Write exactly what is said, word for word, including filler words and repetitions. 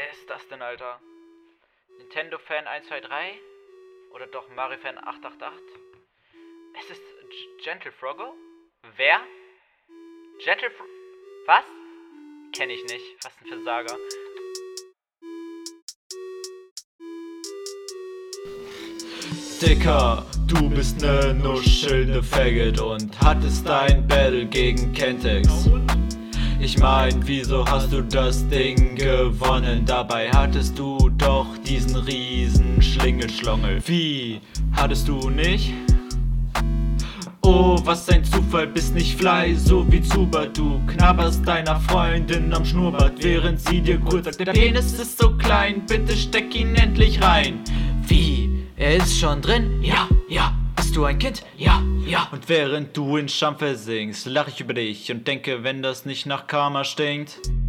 Wer ist das denn, Alter? Nintendo-Fan eins zwei drei? Oder doch Mario-Fan acht acht acht? Es ist G- Gentle Froggo? Wer? Gentle Fro... Was? Kenn ich nicht. Was ein Versager. Dicker, du bist ne Nuschel, ne Faggot und hattest ein Battle gegen Kentex. Ich mein, wieso hast du das Ding gewonnen? Dabei hattest du doch diesen riesen Schlingelschlongel. Wie? Hattest du nicht? Oh, was ein Zufall, bist nicht Fly, so wie Zuba. Du knabberst deiner Freundin am Schnurrbart, während sie dir kurz sagt, der Penis ist so klein, bitte steck ihn endlich rein. Wie? Er ist schon drin? Ja, ja. Bist du ein Kind? Ja, ja. Und während du in Scham versinkst, lach ich über dich und denke, wenn das nicht nach Karma stinkt.